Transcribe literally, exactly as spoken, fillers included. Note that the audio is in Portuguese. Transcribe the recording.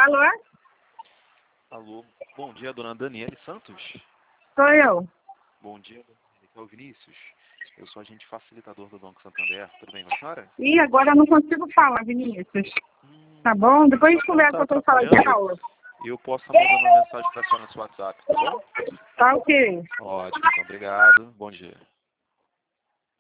Alô? Alô, bom dia, dona Daniele Santos. Sou eu. Bom dia, aqui é o Vinícius. Eu sou agente facilitador do Banco Santander. Tudo bem com a senhora? Ih, agora eu não consigo falar, Vinícius. Hum, Tá bom? Depois a gente só conversa tá com a tua sala de atrapalhando. aula. E eu posso estar mandando uma mensagem para a senhora no seu WhatsApp, tá bom? Tá ok. Ótimo, então obrigado. Bom dia.